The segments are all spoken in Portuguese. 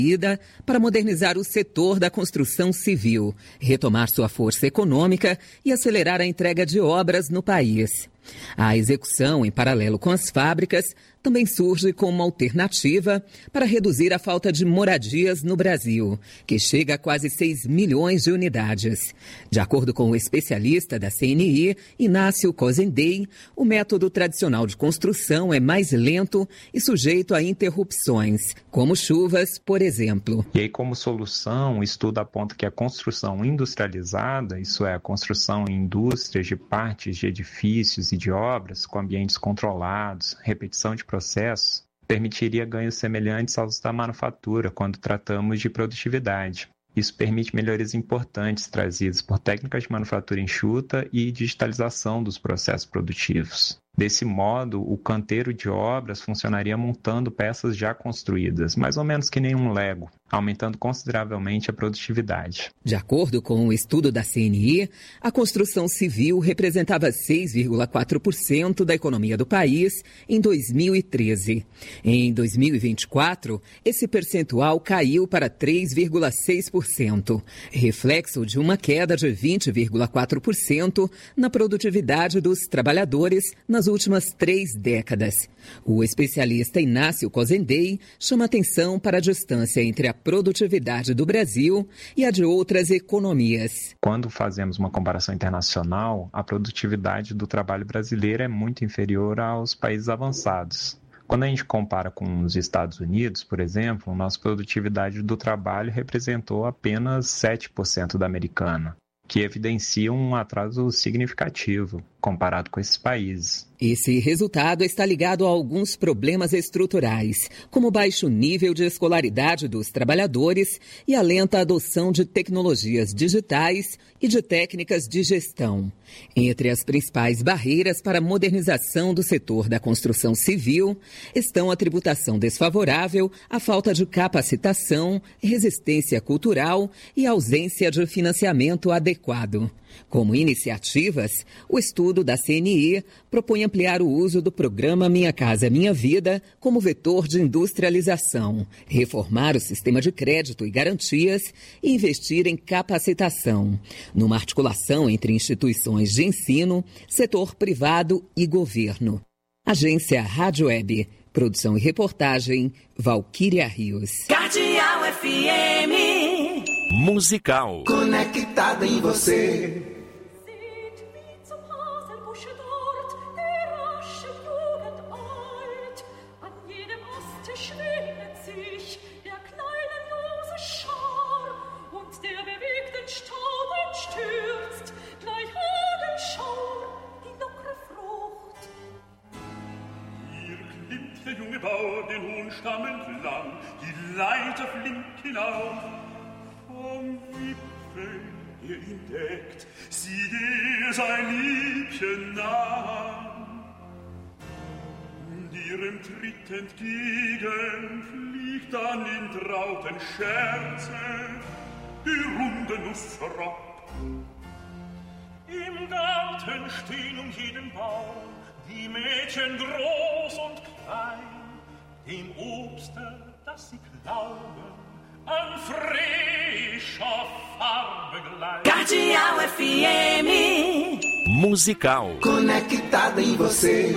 para modernizar o setor da construção civil, retomar sua força econômica e acelerar a entrega de obras no país. A execução, em paralelo com as fábricas, também surge como uma alternativa para reduzir a falta de moradias no Brasil, que chega a quase 6 milhões de unidades. De acordo com o especialista da CNI, Inácio Cozendey, o método tradicional de construção é mais lento e sujeito a interrupções, como chuvas, por exemplo. E aí, como solução, o estudo aponta que a construção industrializada, isso é, a construção em indústrias de partes de edifícios e de obras com ambientes controlados, repetição de processos, permitiria ganhos semelhantes aos da manufatura quando tratamos de produtividade. Isso permite melhorias importantes trazidas por técnicas de manufatura enxuta e digitalização dos processos produtivos. Desse modo, o canteiro de obras funcionaria montando peças já construídas, mais ou menos que nem um Lego, aumentando consideravelmente a produtividade. De acordo com o estudo da CNI, a construção civil representava 6,4% da economia do país em 2013. Em 2024, esse percentual caiu para 3,6%, reflexo de uma queda de 20,4% na produtividade dos trabalhadores nas últimas 3 décadas. O especialista Inácio Cozendey chama atenção para a distância entre a produtividade do Brasil e a de outras economias. Quando fazemos uma comparação internacional, a produtividade do trabalho brasileiro é muito inferior aos países avançados. Quando a gente compara com os Estados Unidos, por exemplo, nossa produtividade do trabalho representou apenas 7% da americana, que evidencia um atraso significativo comparado com esses países. Esse resultado está ligado a alguns problemas estruturais, como o baixo nível de escolaridade dos trabalhadores e a lenta adoção de tecnologias digitais e de técnicas de gestão. Entre as principais barreiras para a modernização do setor da construção civil estão a tributação desfavorável, a falta de capacitação, resistência cultural e ausência de financiamento adequado. Como iniciativas, o estudo da CNI propõe ampliar o uso do programa Minha Casa Minha Vida como vetor de industrialização, reformar o sistema de crédito e garantias e investir em capacitação, numa articulação entre instituições de ensino, setor privado e governo. Agência Rádio Web. Produção e reportagem, Valquíria Rios. Cardeal FM. Musical. Conectado em você. Der junge Bauer den hohen Stamm entlang, die Leiter flink hinauf. Vom Wipfel er ihn deckt, sieht sein Liebchen nah. Und ihrem Tritt entgegen fliegt dann in trauten Scherze die runde Nuss herab. Im Garten stehen jeden Baum die Mädchen groß und klein, dem Obste, das sie glauben, an frischer Farbe gleich. Cardeal FM. Musical. Conectado em você.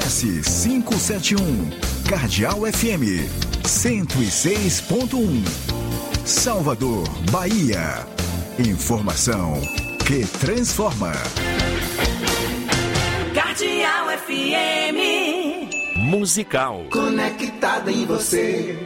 Acesse 571 Cardeal FM 106.1. Salvador, Bahia. Informação que transforma. Cardeal FM. Musical. Conectada em você.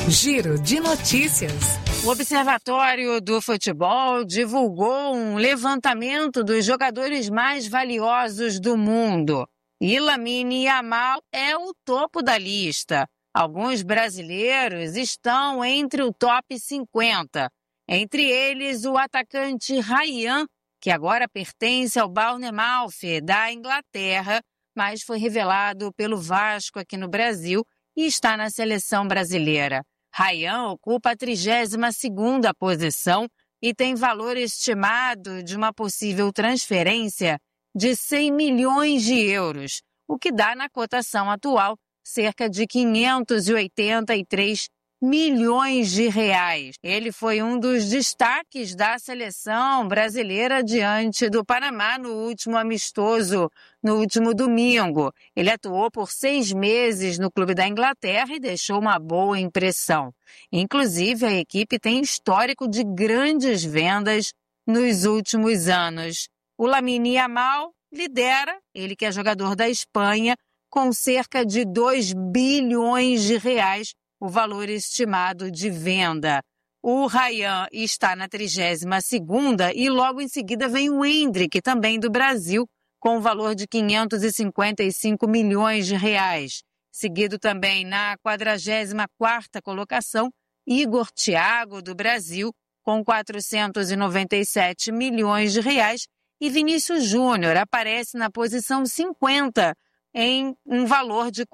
Giro de notícias. O Observatório do Futebol divulgou um levantamento dos jogadores mais valiosos do mundo. E Lamine Yamal é o topo da lista. Alguns brasileiros estão entre o top 50. Entre eles, o atacante Ryan, que agora pertence ao Bournemouth da Inglaterra, mas foi revelado pelo Vasco aqui no Brasil e está na seleção brasileira. Ryan ocupa a 32ª posição e tem valor estimado de uma possível transferência de 100 milhões de euros, o que dá na cotação atual cerca de 583 milhões de reais. Ele foi um dos destaques da seleção brasileira diante do Panamá no último amistoso, no último domingo. Ele atuou por 6 meses no clube da Inglaterra e deixou uma boa impressão. Inclusive, a equipe tem histórico de grandes vendas nos últimos anos. O Lamine Yamal lidera, ele que é jogador da Espanha, com cerca de 2 bilhões de reais, o valor estimado de venda. O Ryan está na 32ª e logo em seguida vem o Endrick, também do Brasil, com o valor de 555 milhões de reais. Seguido também na 44ª colocação, Igor Thiago, do Brasil, com 497 milhões de reais. E Vinícius Júnior aparece na posição 50, em um valor de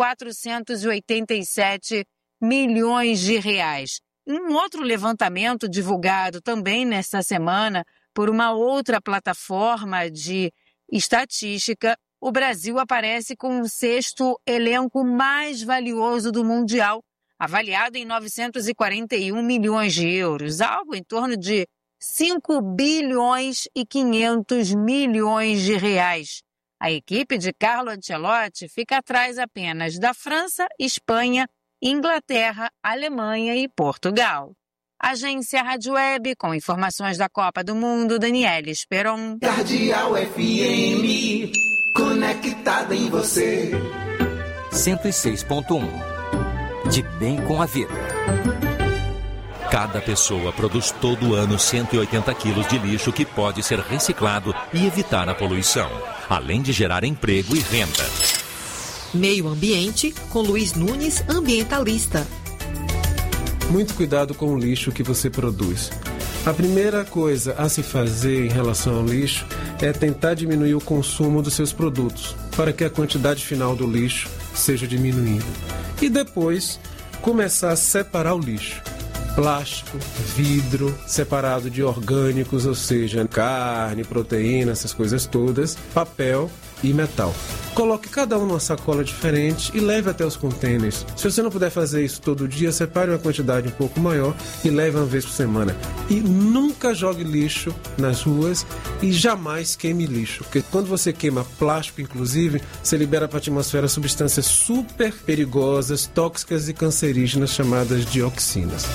487 milhões de reais. Um outro levantamento divulgado também nesta semana por uma outra plataforma de estatística, o Brasil aparece com o 6º elenco mais valioso do Mundial, avaliado em 941 milhões de euros, algo em torno de 5 bilhões e 500 milhões de reais. A equipe de Carlo Ancelotti fica atrás apenas da França, Espanha, Inglaterra, Alemanha e Portugal. Agência Rádio Web, com informações da Copa do Mundo, Daniela Esperon. Cardeal FM, conectada em você. 106.1. De bem com a vida. Cada pessoa produz todo ano 180 quilos de lixo que pode ser reciclado e evitar a poluição, além de gerar emprego e renda. Meio Ambiente, com Luiz Nunes, ambientalista. Muito cuidado com o lixo que você produz. A primeira coisa a se fazer em relação ao lixo é tentar diminuir o consumo dos seus produtos, para que a quantidade final do lixo seja diminuída. E depois, começar a separar o lixo. Plástico, vidro, separado de orgânicos, ou seja, carne, proteína, essas coisas todas, papel e metal. Coloque cada um numa sacola diferente e leve até os contêineres. Se você não puder fazer isso todo dia, separe uma quantidade um pouco maior e leve uma vez por semana. E nunca jogue lixo nas ruas e jamais queime lixo. Porque quando você queima plástico, inclusive, você libera para a atmosfera substâncias super perigosas, tóxicas e cancerígenas chamadas dioxinas.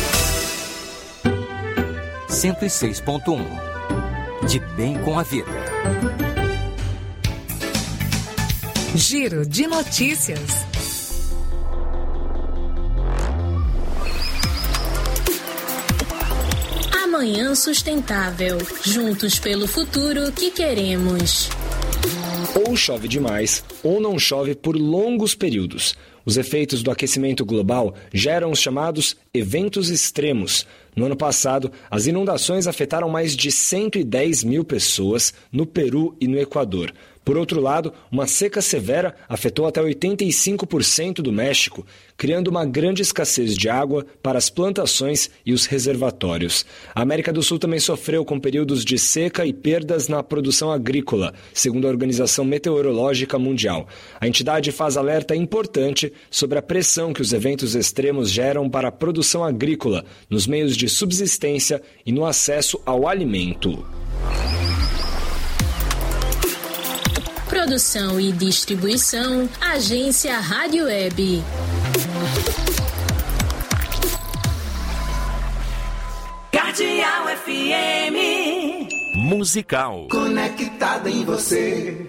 106.1. De bem com a vida. Giro de notícias. Amanhã Sustentável. Juntos pelo futuro que queremos. Ou chove demais, ou não chove por longos períodos. Os efeitos do aquecimento global geram os chamados eventos extremos. No ano passado, as inundações afetaram mais de 110 mil pessoas no Peru e no Equador. Por outro lado, uma seca severa afetou até 85% do México, criando uma grande escassez de água para as plantações e os reservatórios. A América do Sul também sofreu com períodos de seca e perdas na produção agrícola, segundo a Organização Meteorológica Mundial. A entidade faz alerta importante sobre a pressão que os eventos extremos geram para a produção agrícola, nos meios de subsistência e no acesso ao alimento. Produção e distribuição, Agência Rádio Web. Cardeal FM. Musical. Conectada em você.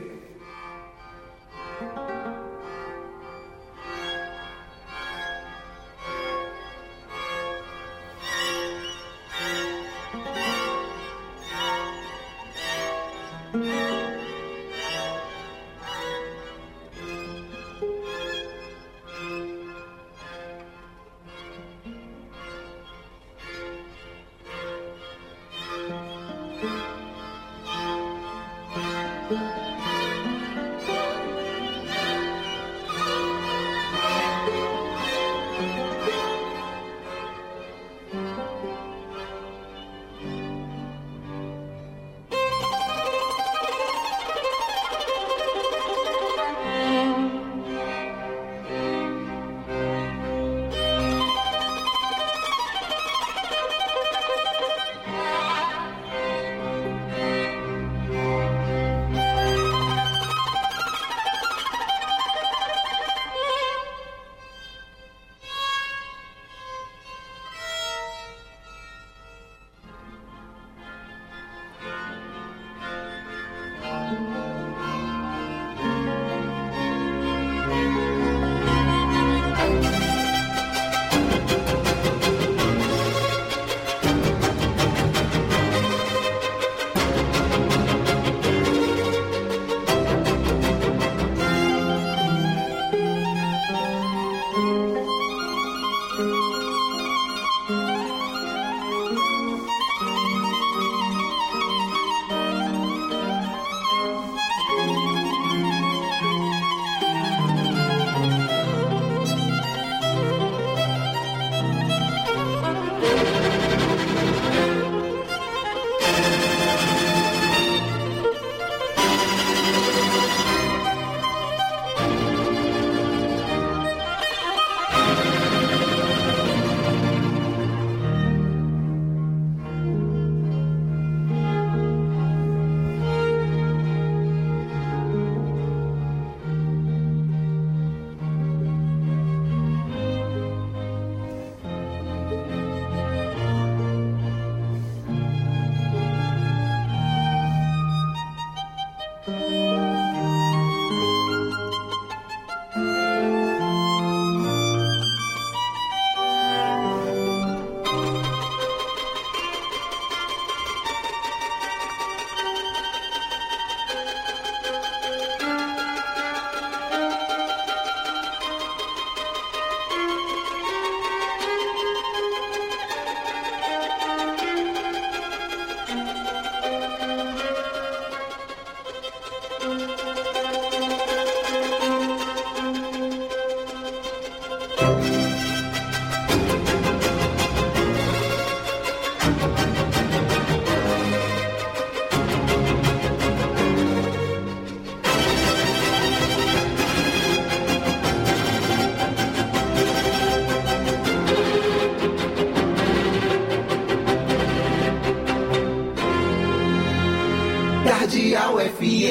Cardeal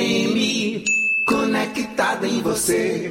FM, conectada em você.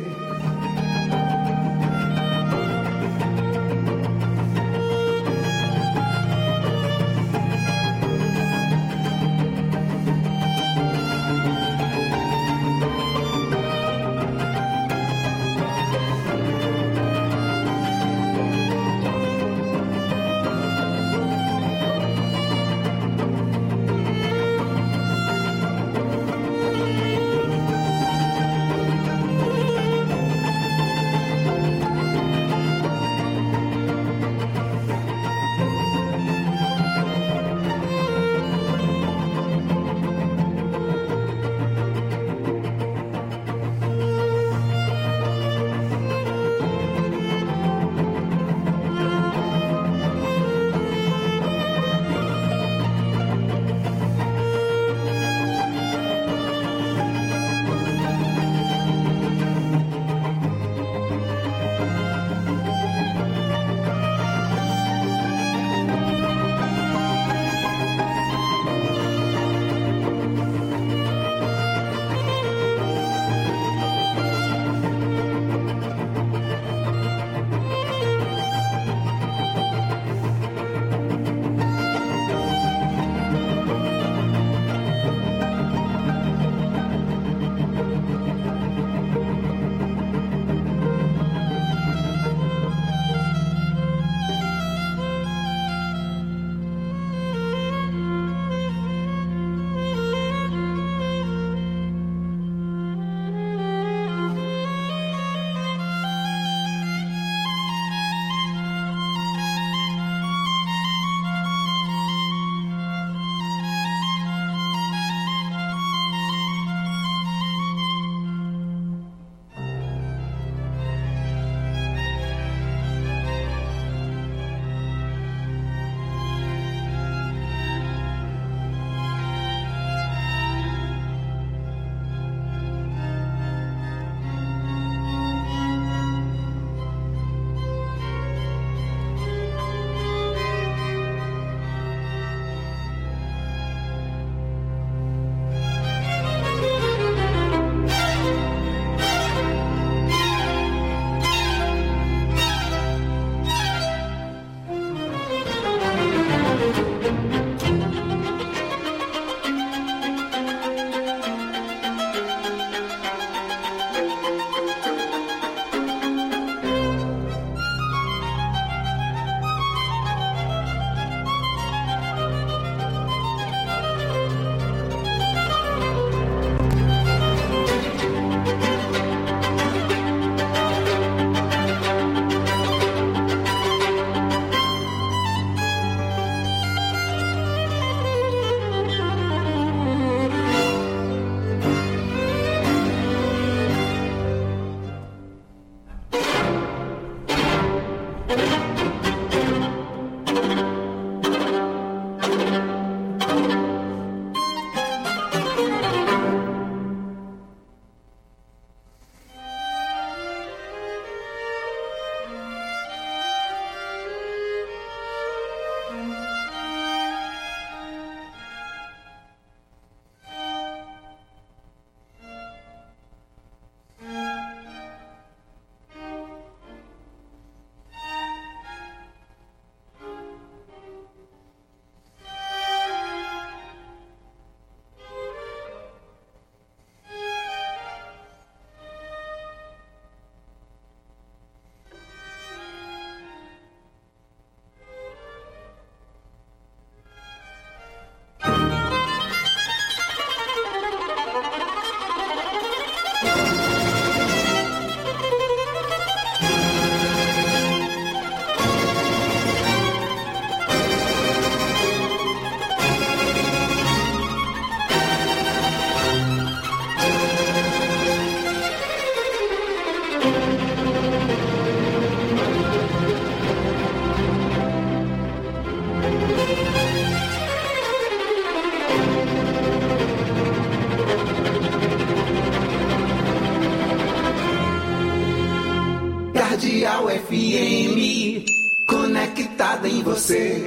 Cardeal FM, conectada em você.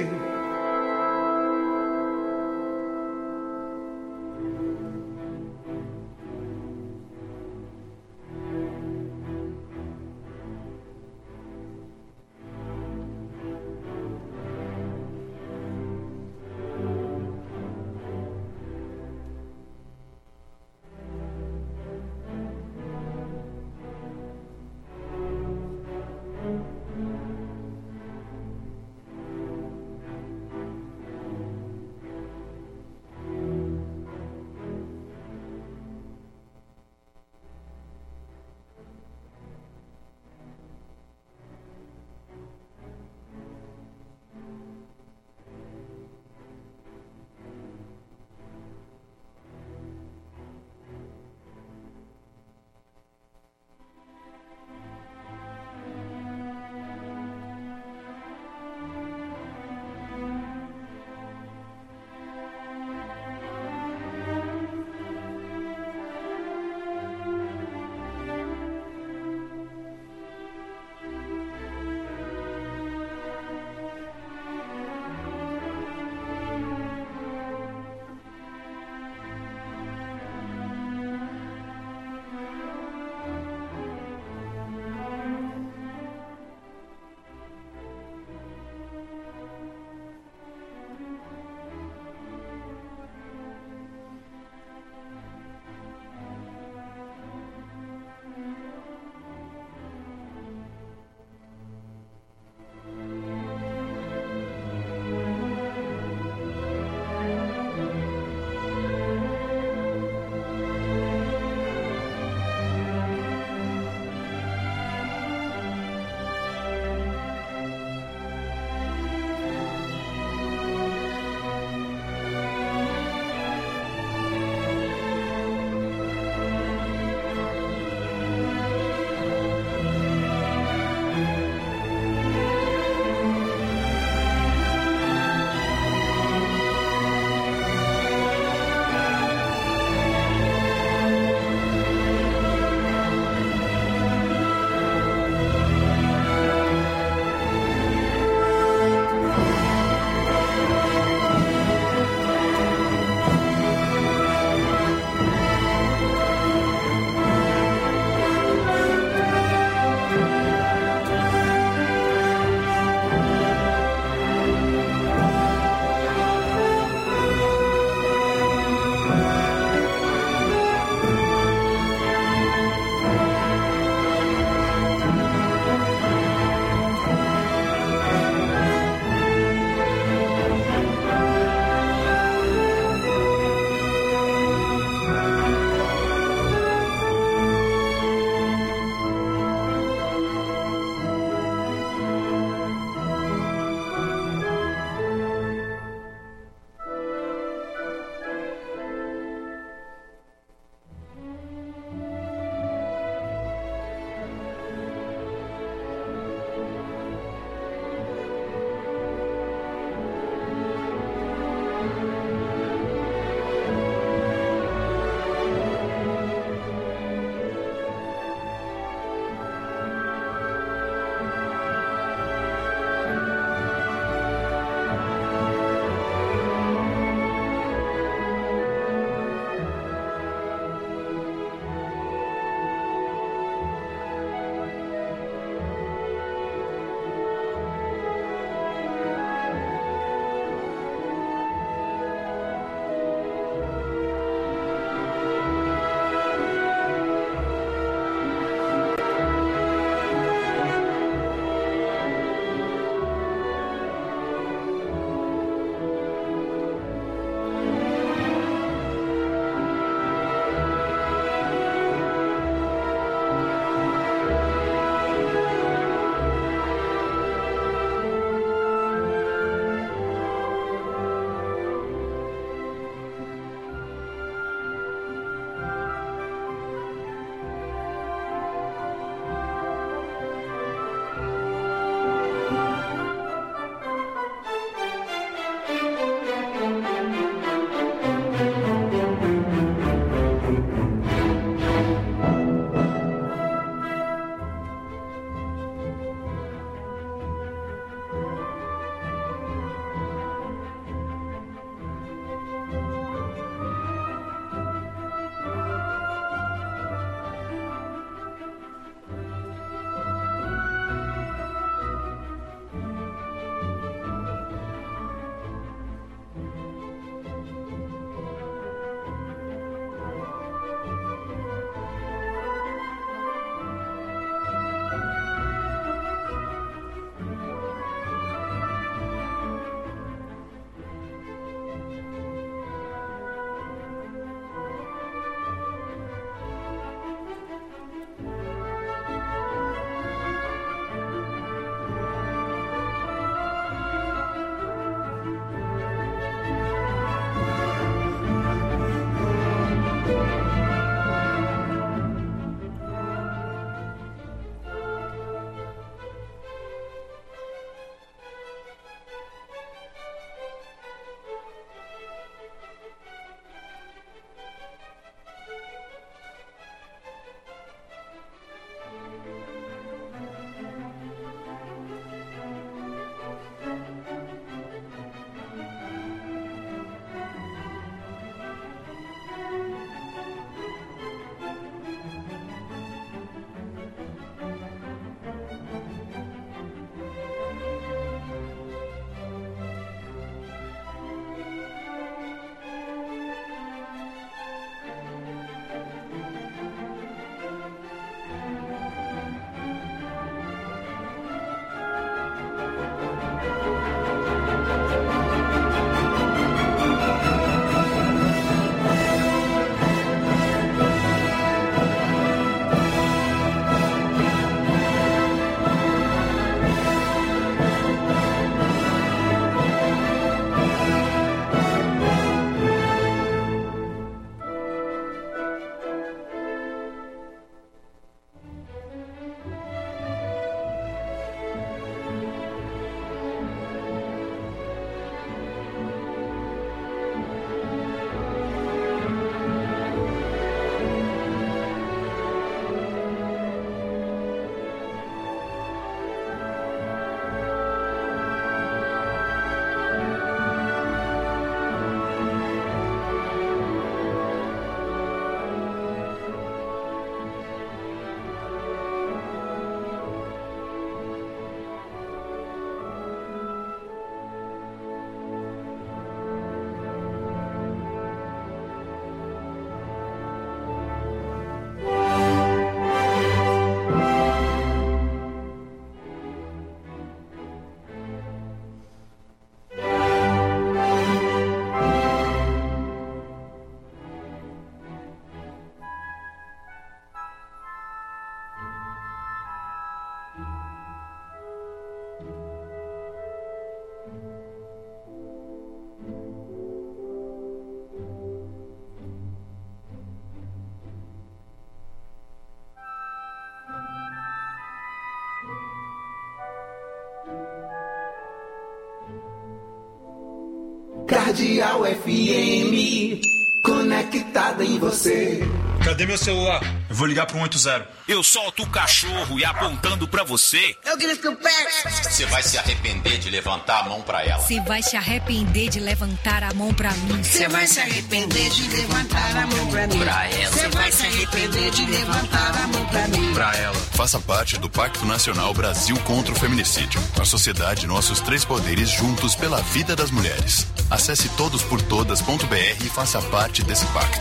Cardeal FM, conectada em você. Cadê meu celular? Eu vou ligar pro 180. Eu solto o cachorro e apontando pra você. Eu grito que eu pego. Você vai se arrepender de levantar a mão pra ela. Você vai se arrepender de levantar a mão pra mim. Você vai se arrepender de levantar a mão pra mim. Pra ela. Você vai se arrepender de levantar a mão pra mim. Pra ela. Faça parte do Pacto Nacional Brasil contra o Feminicídio. A sociedade, nossos três poderes juntos pela vida das mulheres. Acesse todosportodas.br e faça parte desse pacto.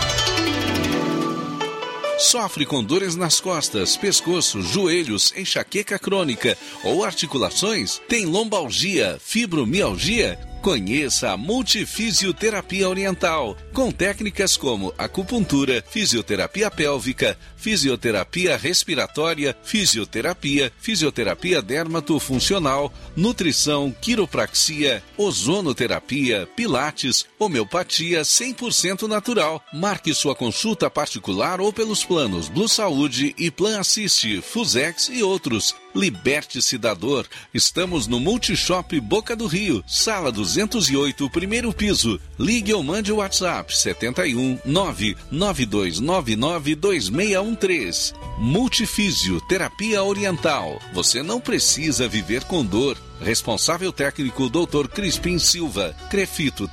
Sofre com dores nas costas, pescoço, joelhos, enxaqueca crônica ou articulações? Tem lombalgia, fibromialgia? Conheça a Multifisioterapia Oriental, com técnicas como acupuntura, fisioterapia pélvica, fisioterapia respiratória, fisioterapia dermatofuncional, nutrição, quiropraxia, ozonoterapia, pilates, homeopatia 100% natural. Marque sua consulta particular ou pelos planos Blue Saúde e Plan Assiste, Fusex e outros. Liberte-se da dor. Estamos no Multishop Boca do Rio, sala 208, primeiro piso. Ligue ou mande o WhatsApp 71 99299 2613. Multifisioterapia Oriental. Você não precisa viver com dor. Responsável técnico Dr. Crispim Silva. Crefito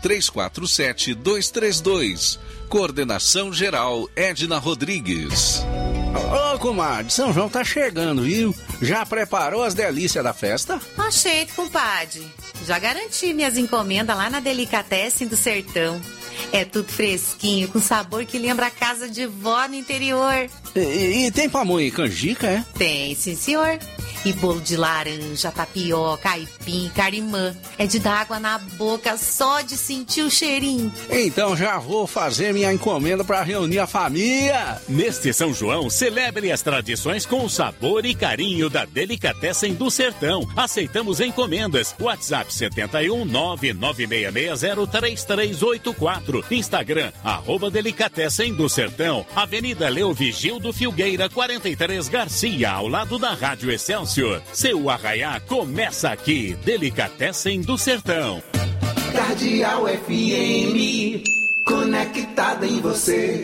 347232. Coordenação geral Edna Rodrigues. Ô, comadre, São João tá chegando, viu? Já preparou as delícias da festa? Achei, compadre. Já garanti minhas encomendas lá na Delicatessen do Sertão. É tudo fresquinho, com sabor que lembra a casa de vó no interior. E tem pamonha e canjica, é? Tem, sim, senhor. E bolo de laranja, tapioca, aipim, carimã. É de dar água na boca só de sentir o cheirinho. Então já vou fazer minha encomenda para reunir a família. Neste São João, celebre as tradições com o sabor e carinho da Delicatessen do Sertão. Aceitamos encomendas. WhatsApp 71 99660 3384. Instagram, @Delicatessen do Sertão. Avenida Leovigildo Filgueira, 43 Garcia, ao lado da Rádio Excelsior. Seu arraiá começa aqui. Delicatessen do Sertão. Cardeal FM, conectada em você.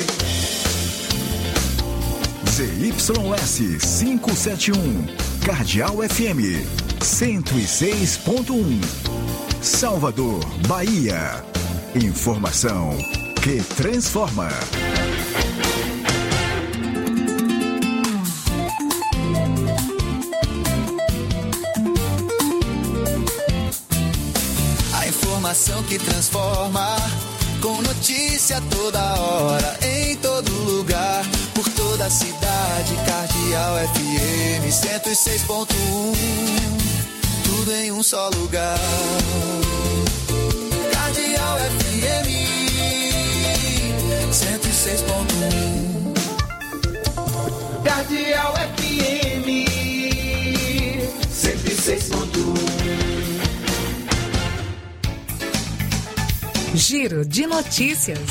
ZYS 571, Cardeal FM 106.1, Salvador, Bahia. Informação que transforma. Informação que transforma, com notícia toda hora, em todo lugar, por toda a cidade. Cardeal FM 106.1, tudo em um só lugar. Cardeal FM 106.1. Cardeal FM 106.1. Giro de notícias.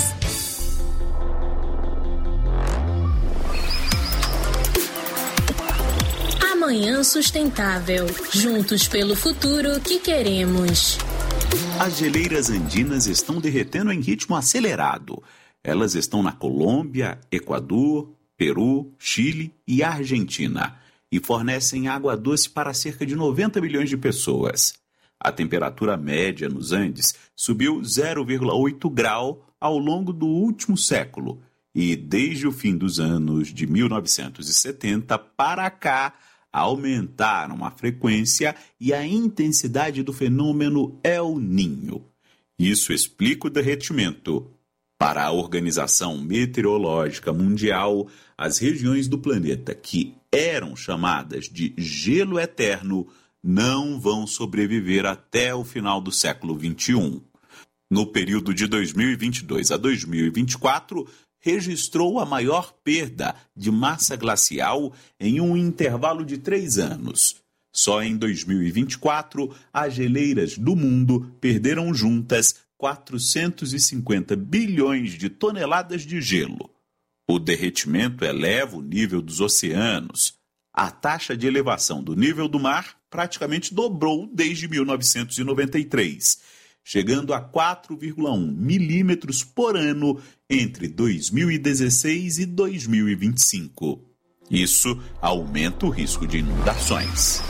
Amanhã Sustentável. Juntos pelo futuro que queremos. As geleiras andinas estão derretendo em ritmo acelerado. Elas estão na Colômbia, Equador, Peru, Chile e Argentina e fornecem água doce para cerca de 90 milhões de pessoas. A temperatura média nos Andes subiu 0,8 grau ao longo do último século e, desde o fim dos anos de 1970 para cá, aumentaram a frequência e a intensidade do fenômeno El Niño. Isso explica o derretimento. Para a Organização Meteorológica Mundial, as regiões do planeta que eram chamadas de gelo eterno não vão sobreviver até o final do século XXI. No período de 2022 a 2024, registrou a maior perda de massa glacial em um intervalo de 3 anos. Só em 2024, as geleiras do mundo perderam juntas 450 bilhões de toneladas de gelo. O derretimento eleva o nível dos oceanos. A taxa de elevação do nível do mar praticamente dobrou desde 1993. chegando a 4,1 milímetros por ano entre 2016 e 2025. Isso aumenta o risco de inundações.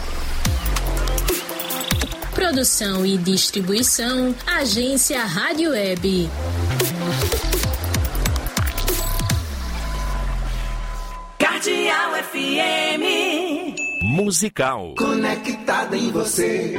Produção e distribuição, Agência Rádio Web. Cardeal FM. Musical. Conectada em você.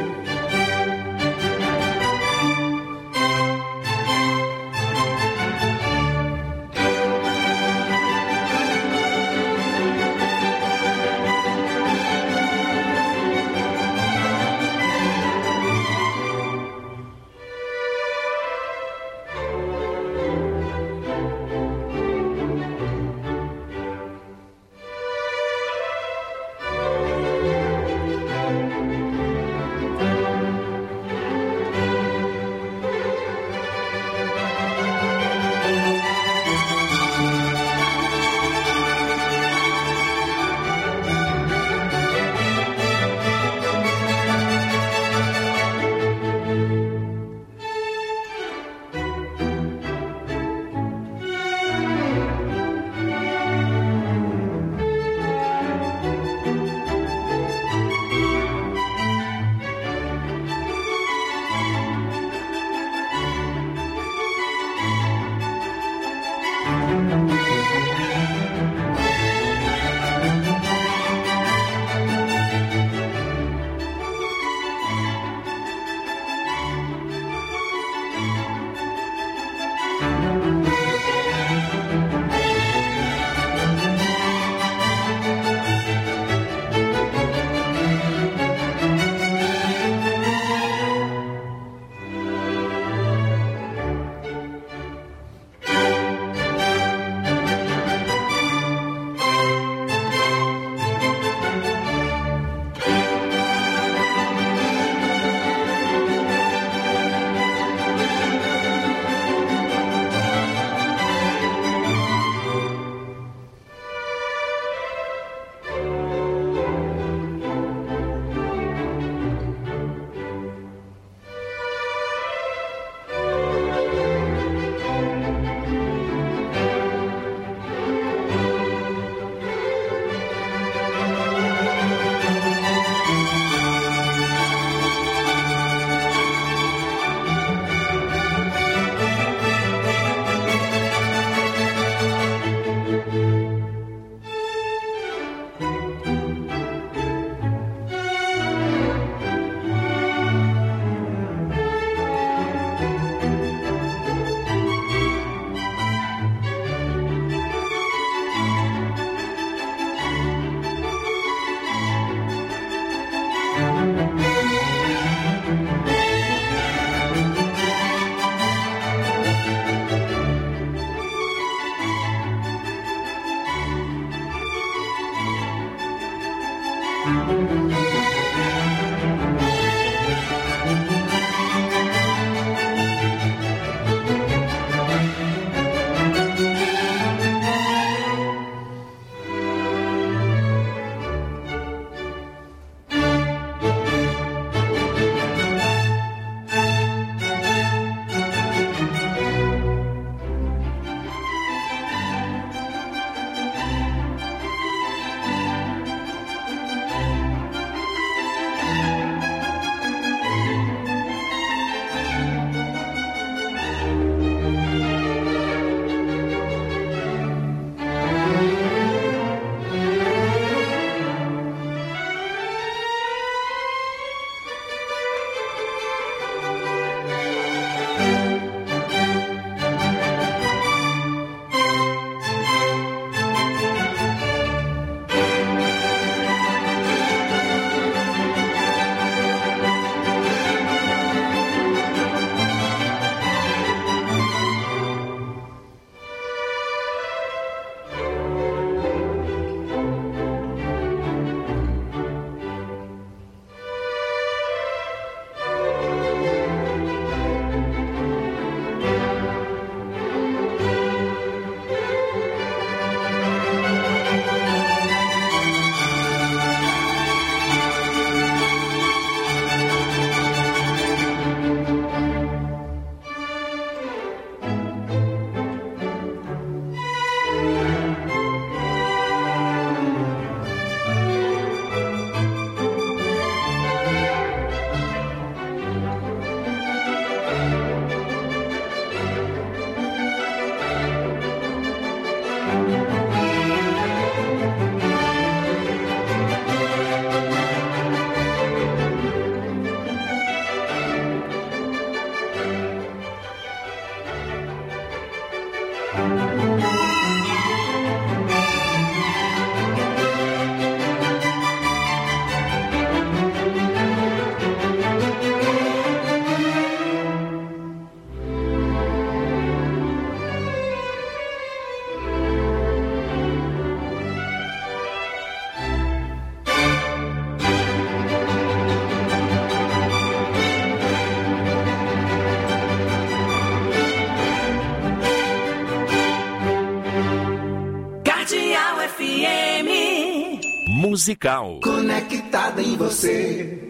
Cardeal FM. Musical. Conectada em você.